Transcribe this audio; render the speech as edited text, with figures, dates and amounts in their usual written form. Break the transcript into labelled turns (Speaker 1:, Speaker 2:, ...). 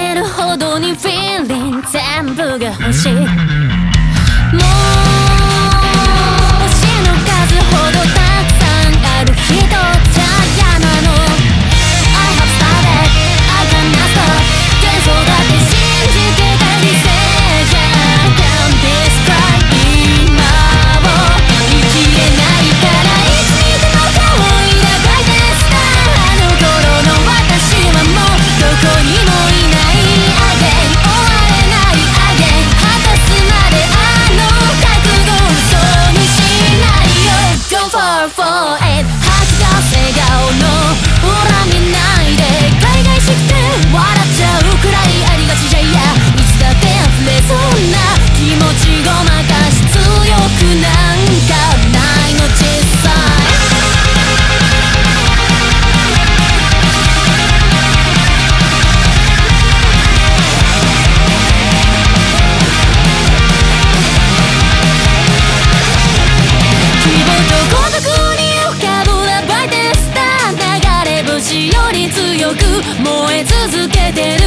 Speaker 1: けるほどに Feeling 全部が欲しい。もう星の数ほどたくさんある人じゃ嫌なの。 I have started, I cannot stop。 幻想だって信じてた理性じゃ Can't describe 今を生きれないからいつ見ても顔を抱いてさ。あの頃の私はもうどこにもいない。 Again 終われない Again 果たすまであの覚悟嘘にしないよ。 Go far for it。 吐き出せ顔の恨みないで海外しくて笑っちゃうくらいありがちじゃいや。いつだって溢れそうな気持ちごまかし強くなんかないの実際。希望と孤独に浮かぶラバイテスター。流れ星より強く燃え続けてる